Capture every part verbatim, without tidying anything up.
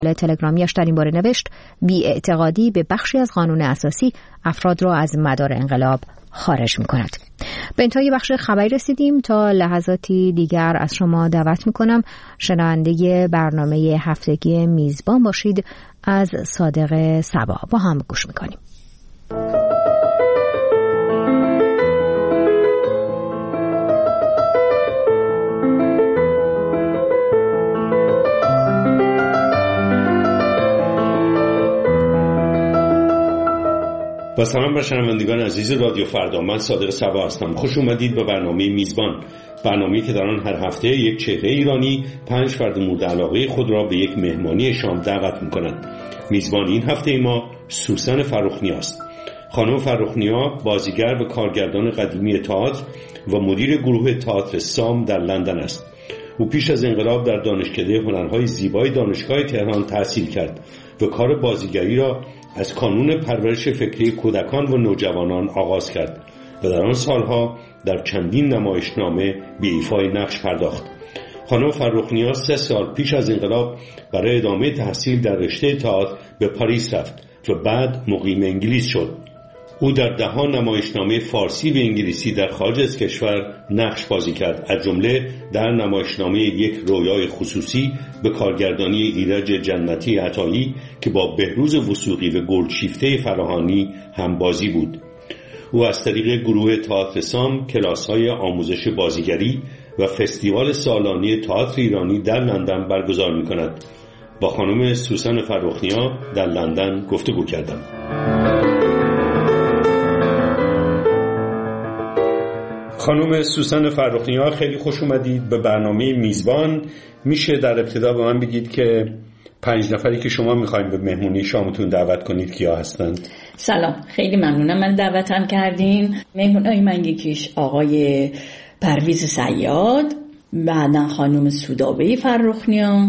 تلگرامیش در این باره نوشت: بی‌اعتقادی به بخشی از قانون اساسی افراد را از مدار انقلاب خارج می کند. به انتهای بخش خبری رسیدیم. تا لحظاتی دیگر از شما دعوت می کنم شنونده برنامه هفتگی میزبان باشید از صادق صبا. با هم گوش می کنیم. با سلام بر شنوندگان عزیز رادیو فردا، من صادق صبا هستم. خوش اومدید به برنامه میزبان، برنامه‌ای که در آن هر هفته یک چهره ایرانی پنج فرد مورد علاقه خود را به یک مهمانی شام دعوت می‌کند. میزبان این هفته ما سوسن فرخنیا است. خانم فرخنیا بازیگر و کارگردان قدیمی تئاتر و مدیر گروه تئاتر سام در لندن است. او پیش از انقلاب در دانشکده هنرهای زیبای دانشگاه تهران تحصیل کرد و کار بازیگری را از کانون پرورش فکری کودکان و نوجوانان آغاز کرد و در آن سالها در چندین نمایشنامه به ایفای نقش پرداخت. خانم فرخنیا سه سال پیش از انقلاب برای ادامه تحصیل در رشته تئاتر به پاریس رفت و بعد مقیم انگلیس شد. او در دهها نمایشنامه فارسی و انگلیسی در خارج از کشور نقش بازی کرد، از جمله در نمایشنامه یک رویای خصوصی به کارگردانی ایرج جنتی عطایی که با بهروز وثوقی و گلدشیفته فراهانی هم بازی بود. او از طریق گروه تئاتر سام کلاس‌های آموزش بازیگری و فستیوال سالانه تئاتر ایرانی در لندن برگزار می‌کند. با خانم سوسن فرخنیا در لندن گفتگو کردم. خانم سوسن فرخنیا، خیلی خوش اومدید به برنامه میزبان. میشه در ابتدا به من بگید که پنج نفری که شما میخواین به مهمونی شامتون دعوت کنید کیا هستند؟ سلام، خیلی ممنونم من دعوتم کردین. مهمونای من یکیش آقای پرویز صیاد، بعدن خانم سودابه فرخنیا،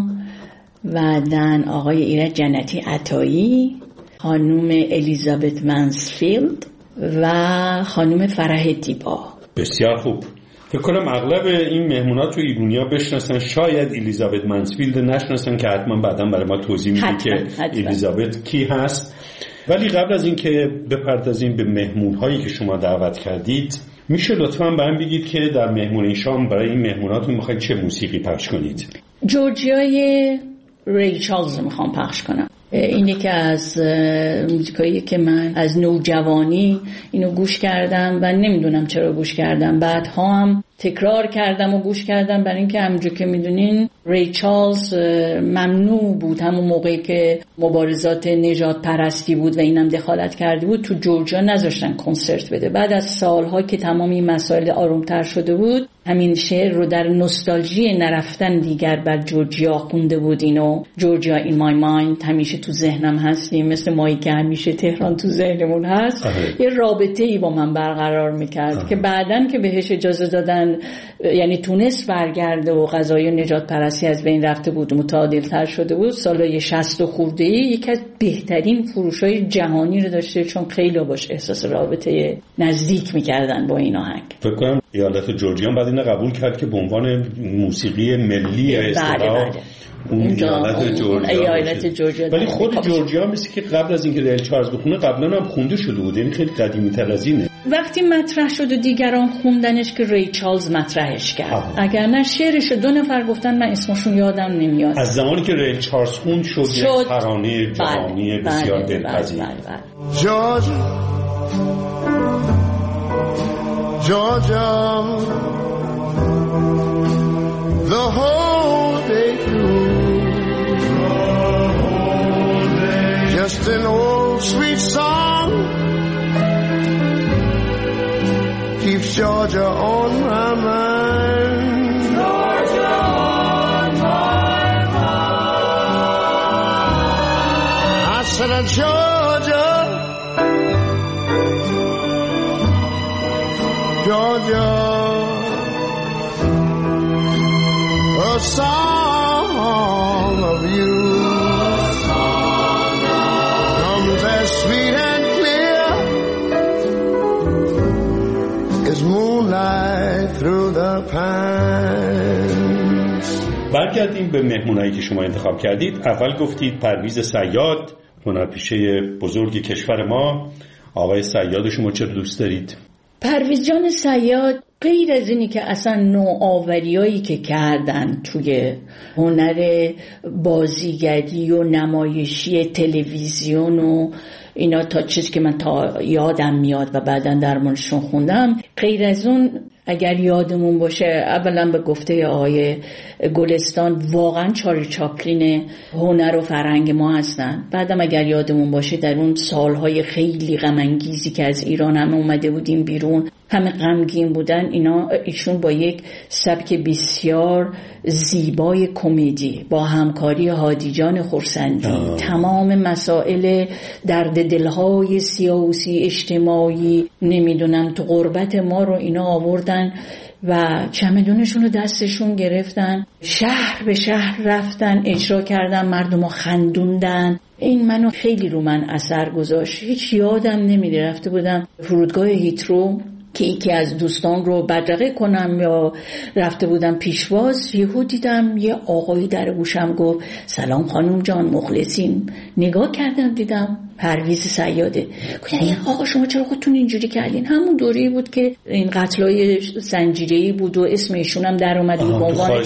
بعدن آقای ایرج جنتی عطایی، خانم الیزابت منسفیلد و خانم فرح دیبا. بسیار خوب. فکر کنم اغلب این مهمونا تو ایرانیا بشناسن، شاید الیزابت منسفیلد نشناسن که حتما بعداً برای ما توضیح میدید که حتما. الیزابت کی هست. ولی قبل از این که بپردازیم به مهمون‌هایی که شما دعوت کردید، میشه لطفاً برام بگید که در مهمونی شام برای این مهموناتون میخواید چه موسیقی پخش کنید؟ جورجیای ری چارلز میخوام پخش کنم. این یکی از موزیکایی که من از نوجوانی اینو گوش کردم و نمیدونم چرا گوش کردم، بعدها هم تکرار کردم و گوش کردم، برای اینکه همونجور که میدونین ری چارلز ممنوع بود همون موقعی که مبارزات نژاد پرستی بود و اینم دخالت کرده بود، تو جورجیا نذاشتن کنسرت بده. بعد از سالها که تمام این مسائل آرومتر شده بود، همین شعر رو در نوستالژی نرفتن دیگر بر جورجیا خونده بود. اینو جورجیا این مای مایند، همیشه تو ذهنم هستیم، مثل مایی که همیشه تهران تو ذهنمون هست. آه. یه رابطه ای با من برقرار میکرد. آه. که بعدن که بهش اجازه دادن، یعنی تونست برگرده و قضایی نجات پرستی از بین رفته بود، متعادل تر شده بود، سالای شصت و خورده ای یکی از بهترین فروش‌های جهانی رو داشته، چون خیلی باش احساس رابطه نزدیک میکردن با این آهنگ. فکر کنم ایالت جورجیا بعد اینو قبول کرد که به عنوان موسیقی ملی اصطلاح اون ایالت جورجیا. ولی خود جورجیا مثل که قبل از اینکه ریل چارلز بخونه قبلا هم خونده شده بود، یعنی خیلی قدیمی تر از اینه. وقتی مطرح شد و دیگران خوندنش که ری چارلز مطرحش کرد. آه. اگر نه شعرش دو نفر گفتن، من اسمشون یادم نمیاد. از زمانی که ری چارلز خوند شد, شد. یک ترانه جهانی بسیار دلپذیر. جورجیا Georgia, the whole day through, just an old sweet song keeps Georgia on my mind. Georgia on my mind. I said, Georgia, Georgia, a song of you comes as sweet and clear as moonlight through the pines. برگردیم به مهمونایی که شما انتخاب کردید. اول گفتید پرویز صیاد، هنرپیشه بزرگ کشور ما. آقای صیاد شما چرا دوست دارید؟ پرویز جان صیاد غیر از اینی که اصلا نوآوریایی که کردن توی هنر بازیگری و نمایشی تلویزیون و اینا، تا چیزی که من تا یادم میاد و بعداً درمانشون خوندم، غیر از اون اگر یادمون باشه، اولا به گفته آقای گلستان واقعا چارلی چاپلین هنر و فرهنگ ما هستن. بعدم اگر یادمون باشه در اون سالهای خیلی غم انگیزی که از ایران همه اومده بودیم بیرون، همه غمگین بودن، اینا ایشون با یک سبک بسیار زیبای کمدی با همکاری هادی جان خورسندی آه. تمام مسائل درد دلهای سیاسی اجتماعی نمیدونم تو غربت ما رو اینا آوردن و چمدونشون رو دستشون گرفتن، شهر به شهر رفتن، اجرا کردن، مردم رو خندوندن. این منو خیلی رو من اثر گذاشت. هیچ یادم نمیده رفته بودم فرودگاه هیترو که یکی از دوستان رو بدرقه کنم یا رفته بودم پیشواز، یهو دیدم یه آقایی در گوشم گفت سلام خانم جان مخلصیم. نگاه کردم دیدم پرویز صیاده. گفتم این آقا شما چرا خودتون اینجوری کردین؟ همون دوری بود که این قتلای زنجیره‌ای بود و اسم ایشون هم در اومد به عنوان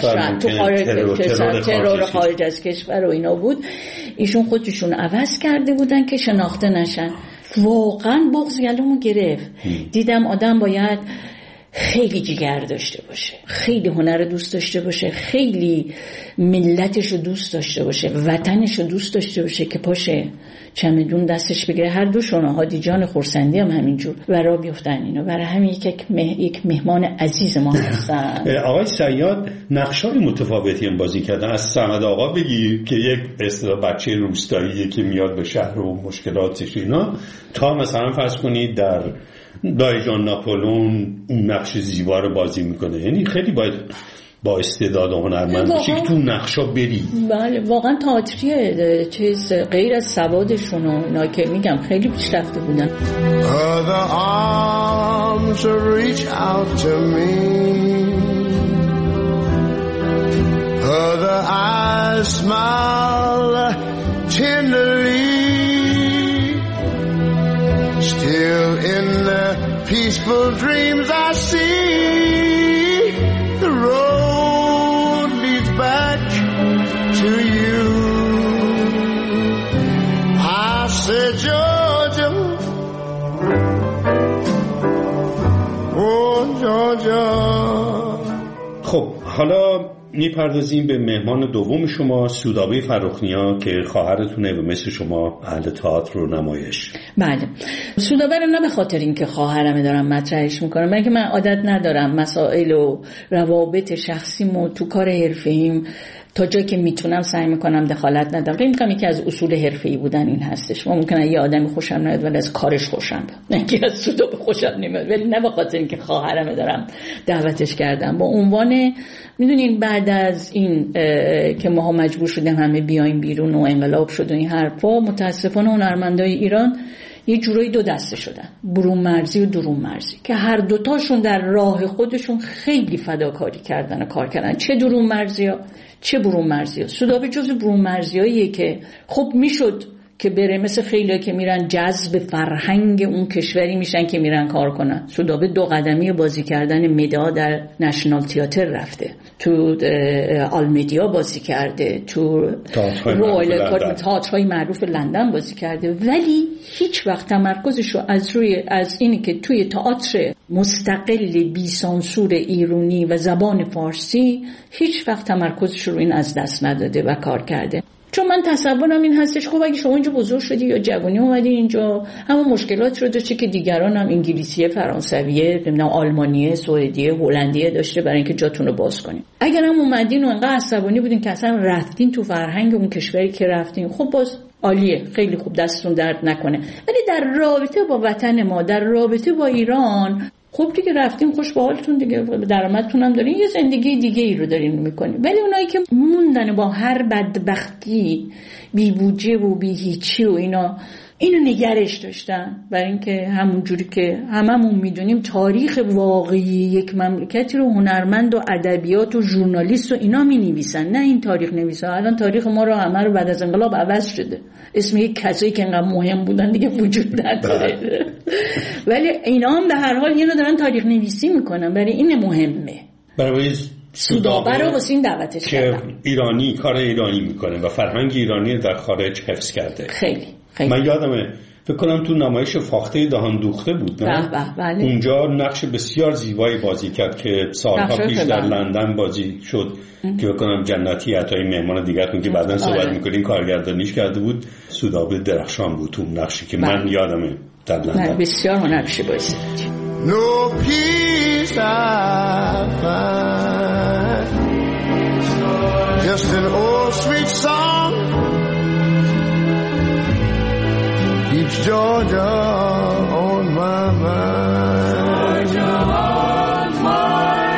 ترور خارج از کشور و اینا بود. ایشون خودشون عوض کرده بودن که شناخته نشن. واقعا بغض گلومو گرفت. دیدم آدم باید خیلی جگر داشته باشه، خیلی هنر دوست داشته باشه، خیلی ملتشو دوست داشته باشه، وطنشو دوست داشته باشه که پاشه چمدون دستش بگیره. هر دوشون هادی جان خورسندی هم همینجور و را بیفتن اینا. برای همین یک مه... یک مهمان عزیز ما هستن. آقای صیاد نقشای متفاوتی هم بازی کردن. از صمد آقا بگی که یک اصطلاح بچه روستاییه که میاد به شهر و مشکلاتش اینا، تا مثلا فرض کنید در دایجان ناپولون اون نقش زیبا رو بازی میکنه. یعنی خیلی باید با استعداد و هنرمند باشی که تو نقشا بری. بله واقعا تئاتریه، چیز غیر از سوادشون و اینا که میگم خیلی پیشرفته بودن. Other arms reach out to me, other eyes smile tenderly, still in the peaceful dreams I see, the road leads back to you. I said Georgia, oh Georgia. خب حالا میپردازیم به مهمان دوم شما، سودابه فرخنیا که خواهرتونه و مثل شما اهل تئاتر و نمایش. بله سودابه رو نه به خاطر اینکه خواهرمه دارم مطرحش میکنم، بلکه من عادت ندارم مسائل و روابط شخصیمو تو کار حرفه‌ایم تا جایی که میتونم سعی میکنم دخالت ندم. فکر میکنم یکی از اصول حرفه‌ای بودن این هستش. ممکنه یه آدمی خوشم نیاد ولی از کارش خوشم بیاد، نه که از سودابه خوشم نمیاد، ولی نه به خاطر اینکه خواهرمه دارم دعوتش کردم. با عنوان میدونین بعد از این که ما مجبور شدیم همه بیایم بیرون و انقلاب شد و این حرفا، متاسفانه هنرمندای ایران یه جورایی دو دسته شدن، برون مرزی و درون مرزی، که هر دوتاشون در راه خودشون خیلی فداکاری کردن و کار کردن، چه درون مرزی ها چه برون مرزی ها. سودابه جزو برون مرزی هاییه که خب میشد که بره مثل خیلی که میرن جذب فرهنگ اون کشوری میشن که میرن کار کنن. سودابه دو قدمی بازی کردن مدا در نشنال تئاتر رفته، تو آلمدیا بازی کرده، تو رویال تئاترهای معروف لندن بازی کرده، ولی هیچ وقت تمرکزش رو از روی از اینی که توی تئاتر مستقل بی سانسور ایرانی و زبان فارسی هیچ وقت تمرکزش رو این از دست نداده و کار کرده. چون من تصورم این هستش خب اگه شما اینجا بزرگ شدی یا جوانی اومدی اینجا، همون مشکلات رو داشتی که دیگران هم انگلیسیه، فرانسویه، نمیدونم آلمانیه، سوئدیه، هلندیه داشته برای اینکه جاتون رو باز کنین. اگر هم اومدین و انقدر عصبانی بودین که اصلا رفتین تو فرهنگ اون کشوری که رفتین، خب باز عالیه، خیلی خوب، دستتون درد نکنه. ولی در رابطه با وطن ما، در رابطه با ایران، خب دیگه رفتیم خوش به حالتون دیگه، درآمدتون هم دارین، یه زندگی دیگه ای رو دارین میکنین. ولی اونایی که موندن با هر بدبختی بی بودجه و بی هیچی و اینا اینو نگرش داشتن، برای اینکه همون جوری که هممون میدونیم تاریخ واقعی یک مملکتی رو هنرمند و ادبیات و ژورنالیست و اینا مینویسن، نه این تاریخ نویسا. الان تاریخ ما رو همه رو بعد از انقلاب عوض شده، اسم یک کسایی که انقدر مهم بودن دیگه وجود نداره. ولی اینا هم به هر حال اینو دارن تاریخ نویسی میکنن، برای این مهمه. برای سودابه رو واسه این دعوتش که ایرانی کار ایرانی میکنه و فرهنگ ایرانی در خارج حفظ کرده. خیلی خیلی. من یادمه فکر کنم تو نمایش فاخته دهان دوخته بود، نه؟ بله. اونجا نقش بسیار زیبایی بازی کرد که سالها پیش در لندن بازی شد ام. که بکنم جنتی عطایی مهمان دیگرتون که بعداً صحبت میکنیم کارگردانیش کرده بود، سودابه درخشان بود تو نقشی که بله. من یادمه در لندن. بسیار هنرپیشه بازی. No peace I find, just an old sweet song keeps Georgia on my mind. Georgia on my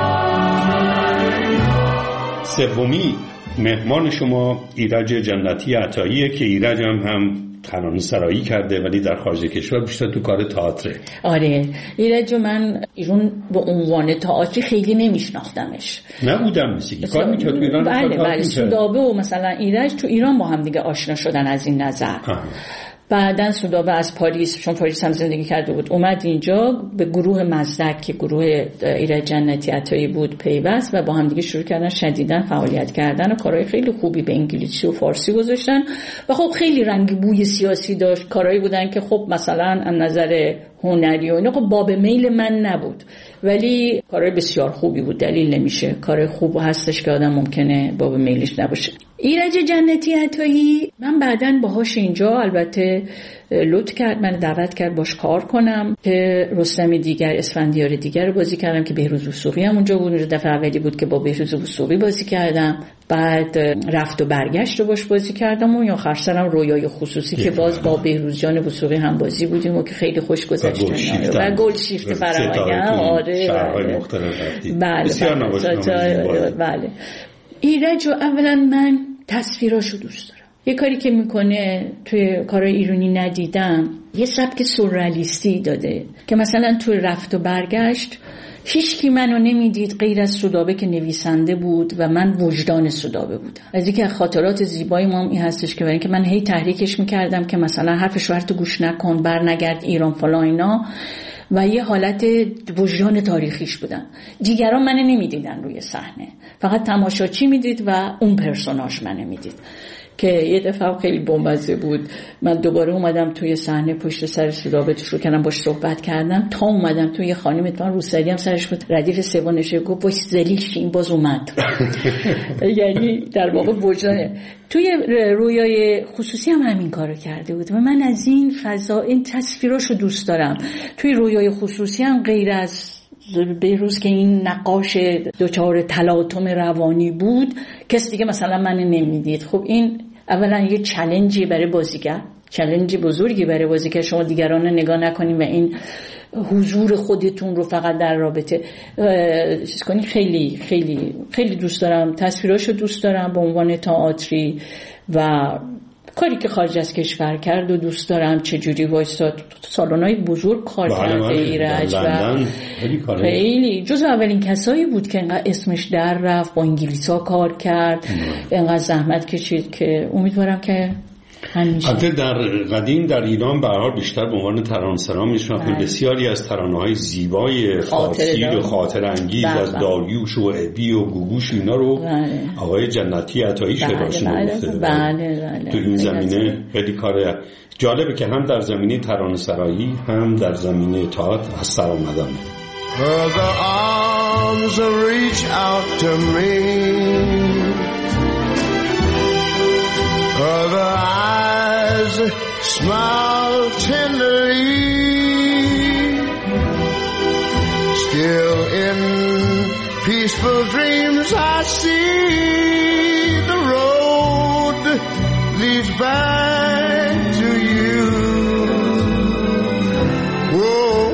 mind. سومی مهمان شما ایرج جنتی عطاییه که ایرج هم هم ترانه سرایی کرده ولی در خارج کشور بیشتر تو کار تئاتره. آره ایرج من ایران به عنوان تئاتری خیلی نمیشناختمش، نبودم مثلی کار میکرد تو ایران. بله بله سودابه و مثلا ایرج تو ایران با هم دیگه آشنا شدن از این نظر. آه. بعدن سودابه از پاریس، چون پاریس هم زندگی کرده بود، اومد اینجا به گروه مزدک که گروه ایرج جنتی عطایی بود پیوست و با هم دیگه شروع کردن شدیداً فعالیت کردن و کارهای خیلی خوبی به انگلیسی و فارسی گذاشتن و خب خیلی رنگ بوی سیاسی داشت. کارهایی بودن که خب مثلا از نظر هنری و اینا خب باب میل من نبود، ولی کارهای بسیار خوبی بود. دلیل نمیشه کار خوب هستش که آدم ممکنه باب میلش نباشه. ایرج جنتی عطایی من بعداً باهاش اینجا البته لطف کرد، من دعوت کرد باش کار کنم که رستم دیگر اسفندیار دیگر رو بازی کردم که بهروز وثوقی هم اونجا بود. دفعه اولی بود که با بهروز وثوقی بازی کردم، بعد رفت و برگشت رو باش بازی کردم و یا آخر سرم رویای خصوصی که باز با بهروز جان وثوقی هم بازی بودیم و که خیلی خوش گذشت و گل شیفت فرهنگ. آره شهرهای مختلف رفتید. بله بله. ایرج رو اولا من تصویراشو دوست دارم. یه کاری که میکنه توی کارهای ایرانی ندیدم، یه سبک سورئالیستی داده که مثلا توی رفت و برگشت هیچ کی منو نمیدید غیر از سودابه که نویسنده بود و من وجدان سودابه بودم. از اینکه خاطرات زیبایی ما این هستش که برای اینکه من هی تحریکش میکردم که مثلا حرف شوهرتو گوش نکن، برنگرد ایران فلان اینا، و یه حالت وجدان تاریخیش بودن. دیگران منو نمیدیدن روی صحنه، فقط تماشاچی میدید و اون پرسوناژ منو میدید. که یه دفعه خیلی بامزه بود، من دوباره اومدم توی صحنه پشت سر سودابه شروع کردم باش صحبت کردم، تا اومدم توی خانم اتفاقا روسری هم سرش بود، ردیف سوم نشه گفت باش ذلیل این باز اومد. یعنی در واقع وجدانه. توی رویای خصوصی هم همین کارو کرده بود و من از این فضا این تصویراشو دوست دارم. توی رویای خصوصی هم غیر از بهروز که این نقاش دوچار تلاطم روانی بود، کسی دیگه مثلا من نمیدید. خب این اولا یه چالنجی برای بازیگر، چالنج بزرگی برای بازیگر، شما دیگران رو نگاه نکنین و این حضور خودتون رو فقط در رابطه چیز کنین. خیلی خیلی خیلی دوست دارم تصویراشو، دوست دارم به عنوان تئاتری و کاری که خارج از کشور کرد و دوست دارم چجوری وایساد سالن‌های بزرگ کار کرده ایرج و خیلی جزو اولین کسایی بود که انقدر اسمش در رفت، با انگلیسا کار کرد، انقدر زحمت کشید که امیدوارم که البته در قدیم در ایران به هر حال بیشتر به عنوان ترانه‌سرا میشناختیم. بسیاری از ترانه‌های زیبای فارسی و خاطر انگیز از داریوش و ابی و گوگوش اینا رو بله. آقای جنتی عطایی شعراشون گفته. بله بله. تو این زمینه خیلی کار جالبه که هم در زمینه ترانه‌سرایی هم در زمینه تئاتر از سر آمدن. The arms reach out to me, other eyes smile tenderly, still in peaceful dreams I see the road leads back to you. Whoa,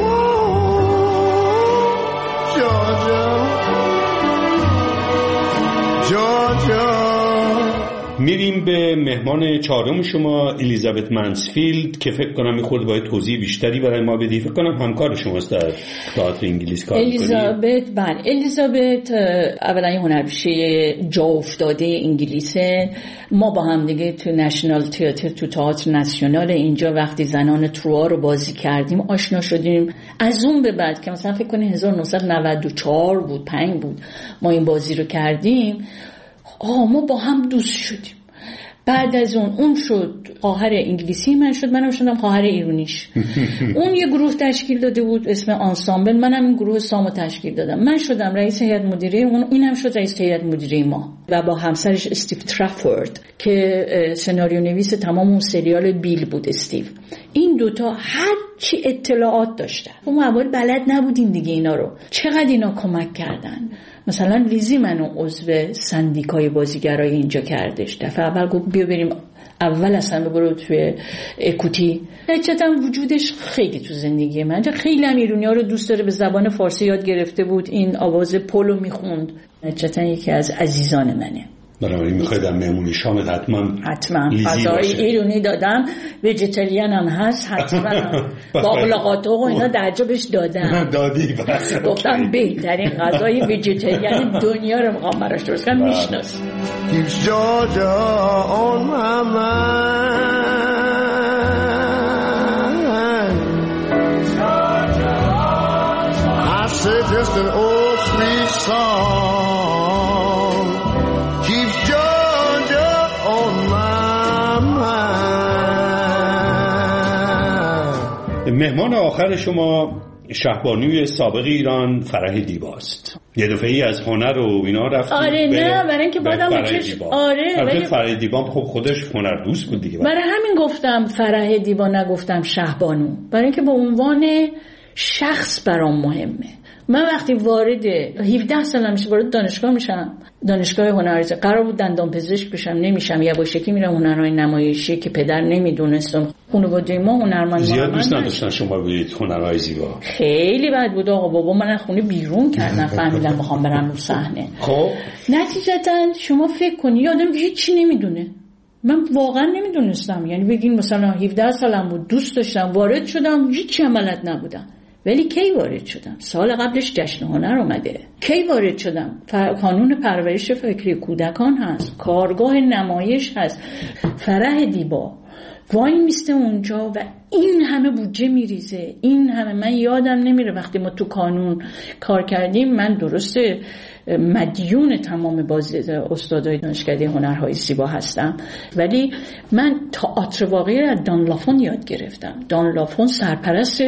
Georgia, Georgia. میریم به مهمان چهارم شما، الیزابت منسفیلد، که فکر کنم میخورد باید توضیح بیشتری برای ما بدی. فکر کنم همکار شماست در تئاتر انگلیس کار می‌کنید. الیزابت بله الیزابت اولا یه هنرپیشه جا افتاده انگلیسه. ما با هم دیگه تو نشنال تئاتر، تو تئاتر ناسیونال اینجا وقتی زنان تروا رو بازی کردیم آشنا شدیم. از اون به بعد که مثلا فکر کنید هزار و نهصد و نود و چهار بود پنج بود ما این بازی رو کردیم، آه ما با هم دوست شدیم. بعد از اون اون شد خواهر انگلیسی من شد، منم شدم خواهر ایرونیش. اون یه گروه تشکیل داده بود اسم آنسامبل، منم این گروه سامو تشکیل دادم. من شدم رئیس هیئت مدیره اون، اینم شد رئیس هیئت مدیره ما. و با همسرش استیو ترافورد که سناریو نویس تمام اون سریال بیل بود استیو. این دوتا هر چی اطلاعات داشتن. ما اول بلد نبودیم دیگه اینا رو. چقدر اینا کمک کردن. مثلا لیزی منو عضو سندیکای بازیگرای اینجا کردش. دفعه اول گفت بیا بریم اول اصلا برو توی اکوتی. حقیقتا وجودش خیلی تو زندگی من، خیلی هم ایرونی‌ها رو دوست داره، به زبان فارسی یاد گرفته بود، این آواز پولو میخوند. حقیقتا یکی از عزیزان منه. بنابراین میخواید در مهمونی شامت حتما حتما غذای ایرانی دادم، ویجیتریان هم هست حتما. باقلاقات و اینا درجا بهش دادم. دادی بس. گفتم بهترین غذای ویجیتریان دنیا رو میخوام براش درست کنم، میشناس. Keeps Georgia on my mind. Georgia on my mind. I say just an old sweet song keeps Georgia on my mind. مهمان آخر شما شهبانوی سابق ایران فرح دیباست. یه دفعه‌ای از هنر و اینا رفت. آره نه برای اینکه بعدم چش آره ولی فرح دیبا خب خودش هنر دوست بود دیگه. برای همین گفتم فرح دیبا نگفتم شهبانو، برای اینکه به عنوان شخص برام مهمه. من وقتی وارد هفده سالم میشه وارد دانشگاه میشم، دانشگاه هنر، قرار بود دندان پزشک بشم، نمیشم، یواشکی میرم هنرهای نمایشی که پدر نمیدونستم. خانواده ما هنرمند زیاد دوست نداشتن شما برید هنرهای زیبا. خیلی بد بود آقا، بابا من خونه بیرون کردن فهمیدم میخوام برم رو صحنه. خب نتیجتا شما فکر کنی یه آدم هیچ چی نمیدونه. من واقعا نمیدونستم، یعنی بگین مثلا هفده سالم بود دوست داشتم وارد شدم هیچ چی بلد نبودم. ولی کی وارد شدم؟ سال قبلش جشن هنر اومده. کی وارد شدم؟ قانون پرورش فکری کودکان هست، کارگاه نمایش هست. فرح دیبا وای میسته اونجا و این همه بودجه میریزه، این همه. من یادم نمیره وقتی ما تو کانون کار کردیم، من درسته مدیون تمام باز استادای دانشکده هنرهای زیبا هستم، ولی من تئاتر واقعی را دان لافون یاد گرفتم. دان لافون سرپرست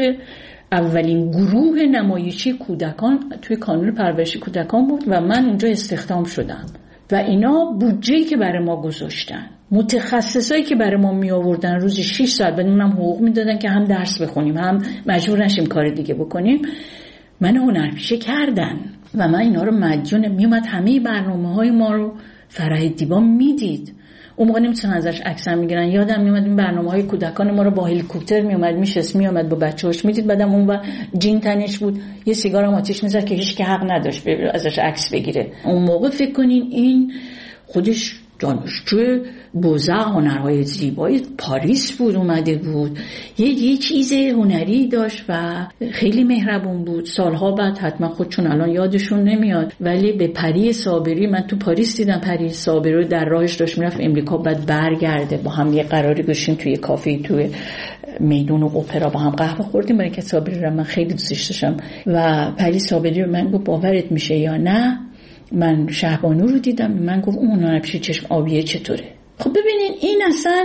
اولین گروه نمایشی کودکان توی کانون پرورش کودکان بود و من اونجا استخدام شدم و اینا بودجه‌ای که برای ما گذاشتن، متخصصایی که برای ما می آوردن روزی شش ساعت بدونم حقوق میدادن که هم درس بخونیم هم مجبور نشیم کار دیگه بکنیم، من هنرپیشه کردن و من اینا رو مدیون. میومد همه برنامه‌های ما رو فرح دیبا میدید. اون موقع نمیتونن ازش عکس هم میگیرن. یادم میومد این برنامه‌های کودکان ما رو با هلیکوپتر میومد میشست میومد با بچه‌هاش میدید، بعدم اون و جین تنش بود یه سیگار هم آتیش میزد که هیچ که حق نداشت ازش عکس بگیره. اون موقع فکر کنین این خودش دانشجو بوزه هنرهای زیبایی پاریس بود، اومده بود، یه یه چیز هنری داشت و خیلی مهربون بود. سالها بعد حتما خودشون الان یادشون نمیاد، ولی به پری صابری، من تو پاریس دیدم پری صابری رو در راهش داشت میرفت امریکا، بعد برگرده. با هم یه قراری گذاشتیم توی کافه توی میدون اپرا با هم قهوه خوردیم. برای که صابری رو من خیلی دوستش داشتم و پری صابری رو من گفت باورت میشه یا نه من شهبانو رو دیدم. من گفت اون هنرپیشه چشم آبیه چطوره؟ خب ببینین این اصلا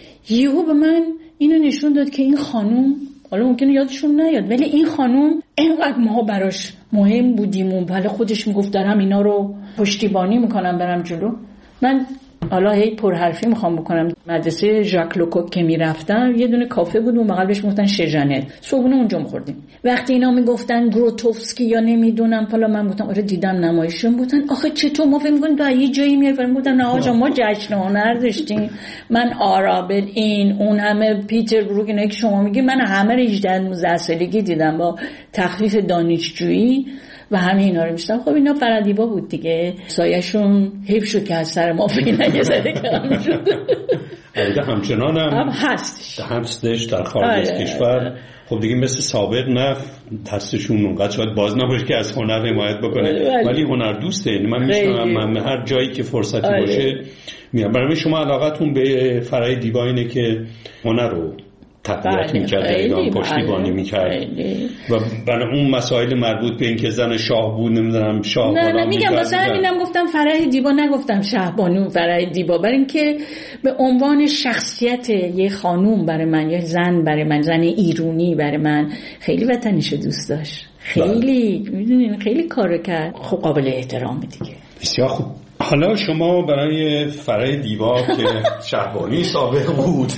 یهو به من اینو نشون داد که این خانوم، حالا ممکنه یادشون نیاد ولی این خانوم اینقدر ما براش مهم بودیم و بله خودش میگفت دارم اینا رو پشتیبانی میکنم برم جلو. من حالا هی پرحرفی میخوام بکنم. مدرسه ژاک لوکوک که میرفتم یه دونه کافه بود اون بغل بهش میگفتن شژنت، صبحونه اونجا میخوردیم. وقتی اینا میگفتن گروتوفسکی یا نمیدونم حالا من گفتم آره دیدم نمایششون، بودن آخه چطور ما فکر می‌کنیم تو یه جایی میای فکر می‌کنم نه آقا ما جشن هنر داشتیم. من آرابل این اون همه پیتر بروک اینا که شما میگی من همه رو هجده نوزده سالگی دیدم با تخفیف دانشجویی و همه اینا رو میشتم. خب اینا فرح دیبا بود دیگه، سایه‌شون حیف شد که از سر ما فینا یه ذره کم شده. البته همچنان هم, هم هستش هستش در خارج از کشور. خب دیگه مثل سابق نه دستشون اونقدر شاید باز نباشه که از هنر حمایت بکنه، ولی هنر دوسته. من میشنم من هر جایی که فرصتی آره. باشه میام. برای شما علاقتون به فرای دیبا اینه که هنر رو تقویت میکرد، اعلام پشتیبانی میکرد و برای اون مسائل مربوط به این که زن شاه بود نمیدونم شاه نه نه میگم واسه همینم گفتم فرح دیبا، نگفتم شهبانو فرح دیبا، برای اینکه به عنوان شخصیت یه خانوم برای من، یه زن برای من، زن ایرانی برای من خیلی وطنیشو دوست داشت، خیلی میدونین خیلی کارو کرد، خب قابل احترامه دیگه. بسیار خوب. حالا شما برای فرای دیبا که شهبانی سابق بود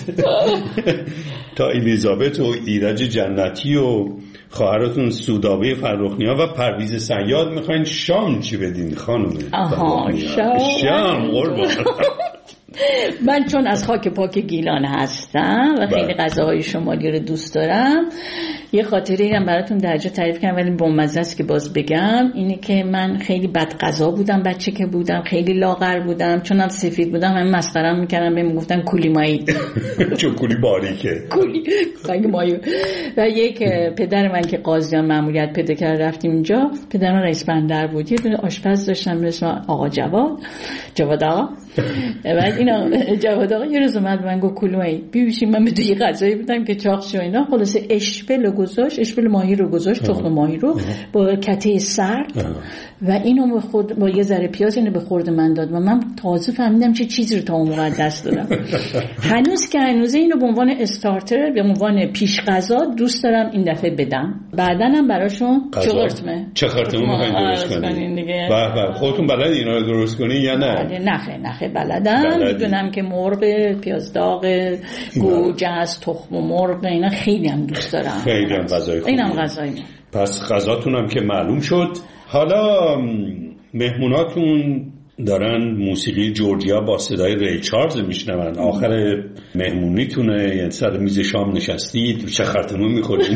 تا الیزابت و ایرج جنتی و خواهراتون سودابه فرخنیا و پرویز صیاد میخواین شام چی بدین خانم؟ آها شام شام قربان. من چون از خاک پاک گیلان هستم و خیلی غذاهای شمالی رو دوست دارم، یه خاطره هم براتون در جا تعریف کنم ولی بامزه است که باز بگم. اینه که من خیلی بد غذا بودم بچه که بودم، خیلی لاغر بودم، چون هم سفید بودم همه مسخره‌ام میکردن، بهم میگفتن کولی مایی چون کولی باریکه کولی کولی مایی. و یک پدر من که قاضیان مأموریت پیدا کرد رفتیم اینجا، پدرم رئیس بندر بود، یه دونه آشپز داشتم به اسم آقا جواد جواد آقا. بعد اینا جواد آقا یه روز اومد من گفت کلومایی بیبیشیم، من به دوی غذایی بودم که چاقش و اینا، خلاصه اشپل گذاشت، اشپل ماهی رو گذاشت، تخم ماهی رو با کته سرد و اینو به خود با یه ذره پیاز اینو به خورد من داد و من تازه فهمیدم چه چیزی رو تا اون موقع دست دادم. هنوز که هنوز اینو به عنوان استارتر به عنوان پیش غذا دوست دارم این دفعه بدم. بعداً هم براشون چغرتمه چه خرتمه می‌خواید درست کنین دیگه؟ به به خودتون بلد اینا رو درست کنین یا نه؟ نه نه بلدم، میدونم که مرغ پیاز داغ گوجه از تخم مرغ اینا خیلی هم دوست دارم، خیلی هم غذای خوبه. اینم غذای من. پس غذاتون هم که معلوم شد. حالا مهموناتون دارن موسیقی جورجیا با صدای ری چارلز میشنون، آخر مهمونیتونه، یعنی سر میز شام نشستید چه خرتمون میخورید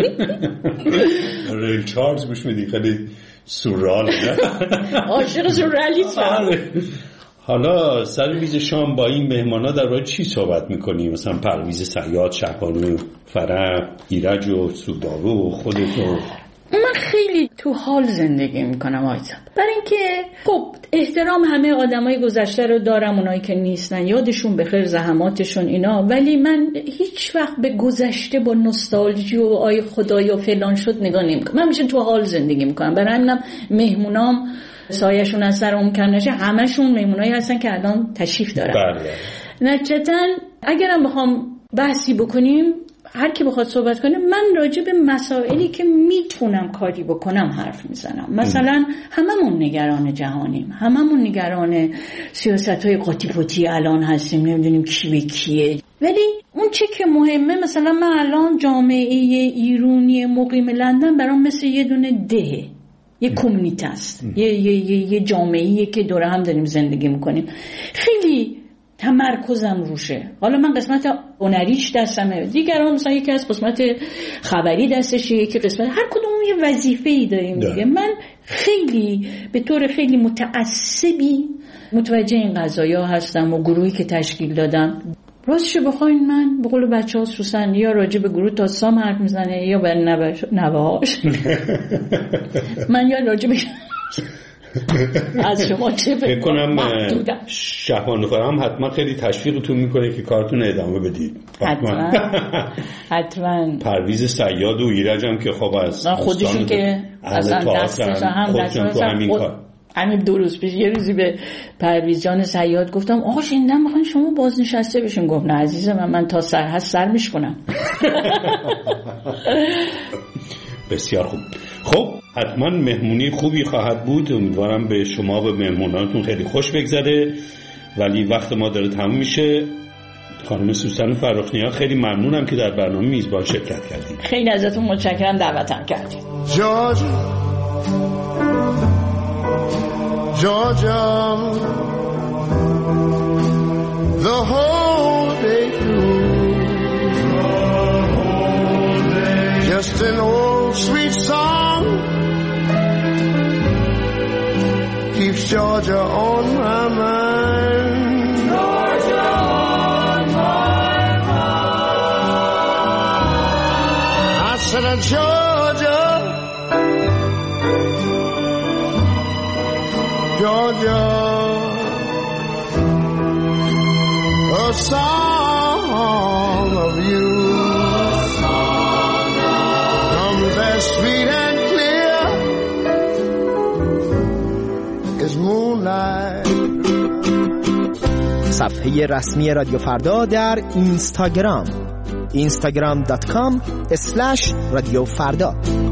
ری چارلز گوش میدید، خیلی سورال عاشق سورالیسم. حالا سر میز شام با این مهمانا در رابطه چی صحبت میکنی؟ مثلا پرویز صیاد، شهبانو، فرح، ایرج و سودابه و خودت و من خیلی تو حال زندگی میکنم آیزم، برای اینکه خب احترام همه آدمای گذشته رو دارم، اونایی که نیستن یادشون بخیر زحماتشون اینا، ولی من هیچ وقت به گذشته با نوستالژی و آی خدایا فلان شد نگاه نمیکنم. من میشه تو حال زندگی میکنم، برای همینم مهمونام سایه‌شون از سر اون کم نشه، همشون مهمونایی هستن که الان تشریف دارن. بله. نتیجتاً اگرم بخوام بحثی بکنیم، هر کی بخواد صحبت کنه، من راجع به مسائلی که میتونم کاری بکنم حرف میزنم. مثلا هممون نگران جهانیم، هممون نگران سیاست‌های قاطی پوتی الان هستیم، نمیدونیم کی به کیه، ولی اون چه که مهمه، مثلا من الان جامعه ایرانی مقیم لندن برام مثل یه دونه دهه، یه کمیونیته است، یه یه یه, یه جامعه‌ایه که دور هم داریم زندگی میکنیم، خیلی تمرکزم روشه. حالا من قسمت هنریش دستمه، دیگران مثلا یکی از قسمت خبری دستشه، یکی قسمت، هر کدوم یه وظیفه‌ای داریم دیگه. من خیلی به طور خیلی متعصبی متوجه این قضایا هستم و گروهی که تشکیل دادم. راستش بخواین من به قول بچه‌ها سوسن یا راجع به گروه تاسام حرف میزنه یا به نوه‌هاش من یا راجع به از شما چه فکر کنم شهبانو فرام حتما خیلی تشویقتون میکنه که کارتون ادامه بدید. حتما حتما. پرویز صیاد و ایرج هم که خب از خودشون که اصلا دستش هم همین کار. همین دو روز پیش یه روزی به پرویز جان صیاد گفتم آقا شنیدم میخواین شما بازنشسته بشین. گفت نه عزیزم، من, من تا سر هست سر میشکنم. بسیار خوب. خب حتما مهمونی خوبی خواهد بود، امیدوارم به شما و مهمونانتون خیلی خوش بگذره، ولی وقت ما داره تموم میشه. خانم سوسن فرخنیا خیلی ممنونم که در برنامه میزبان شرکت کردید. خیلی ازتون متشکرم دعوتم کردید. Georgia Georgia the whole day through, just an old sweet song keeps Georgia on my mind. Atlanta, Georgia, Georgia, a song of you comes as sweet and clear as moonlight. صفحه رسمی رادیو فردا در اینستاگرام اینستاگرام دات کام اسلش رادیو فردا.